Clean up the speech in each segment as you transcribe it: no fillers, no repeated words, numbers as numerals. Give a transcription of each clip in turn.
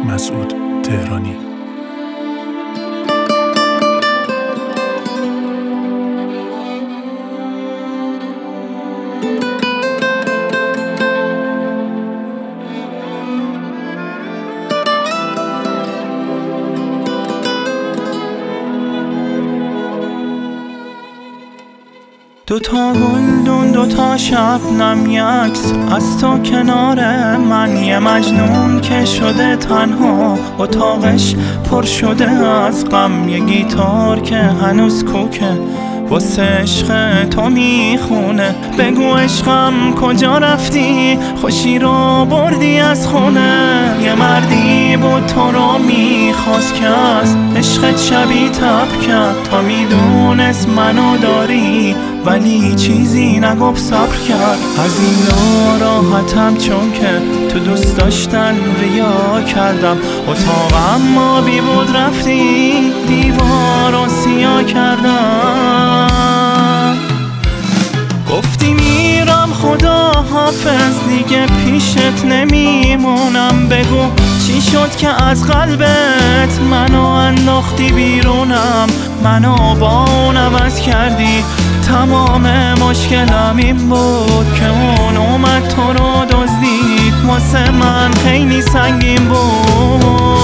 مسعود تهرانی. دوتا گلدون دوتا شبنم یکس از تو کنار من، یه مجنون که شده تنها اتاقش پر شده از غم، یه گیتار که هنوز کوکه واسه عشق تو میخونه. بگو عشقم کجا رفتی، خوشی رو بردی از خونه. یه مردی بود تو رو میخواست که از عشقت شبی تب کرد، تا میدونست منو داری ولی چیزی نگفت صبر کرد. از این ناراحتم چون که تو دوست داشتن ریا کردم، اتاقم ما بی بود رفتی دیوار رو سیاه کردم. گفتی میرم خدا حافظ دیگه پیشت نمیمونم، بگو چی شد که از قلبت منو انداختی بیرونم. منو با اون عوض کردی، تمام مشکلم این بود که اون اومد تو رو دزدید، واسه من خیلی سنگین بود.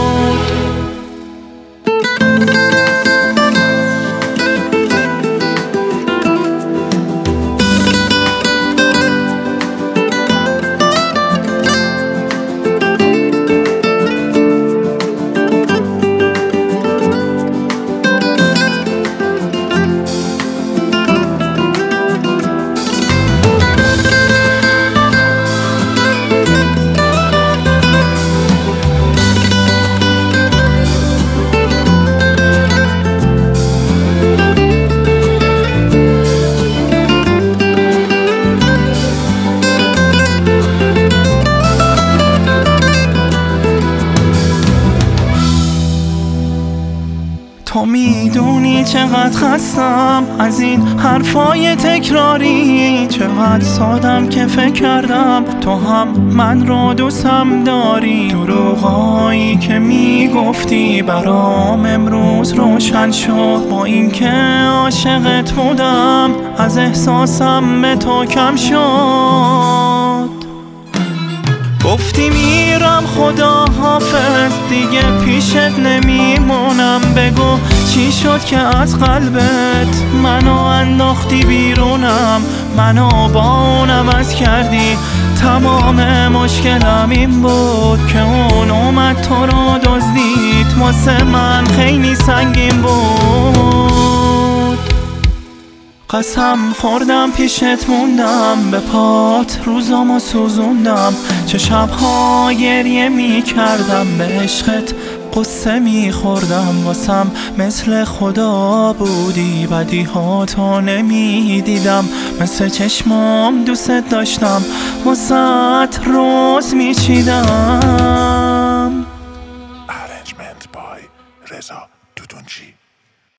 تو میدونی چقدر خستم از این حرفای تکراری، چقدر سادم که فکر کردم تو هم من رو دوستم داری. دروغایی که میگفتی برام امروز روشن شد، با اینکه عاشقت بودم از احساسم به تو کم شد. گفتی میرم خدا حافظ دیگه پیشت نمیمونم، بگو چی شد که از قلبت منو انداختی بیرونم. منو با اون عوض کردی، تمام مشکلم این بود که اون اومد تو رو دزدید، واسه من خیلی سنگین بود. قسم خوردم پیشت موندم، به پات روزامو سوزوندم، چه شبها گریه می کردم، به عشقت قصه می خوردم. واسم مثل خدا بودی، بدیهاتو نمی دیدم، مثل چشمام دوست داشتم، واسه روز می چیدم. Arrangement by رضا دودونچی.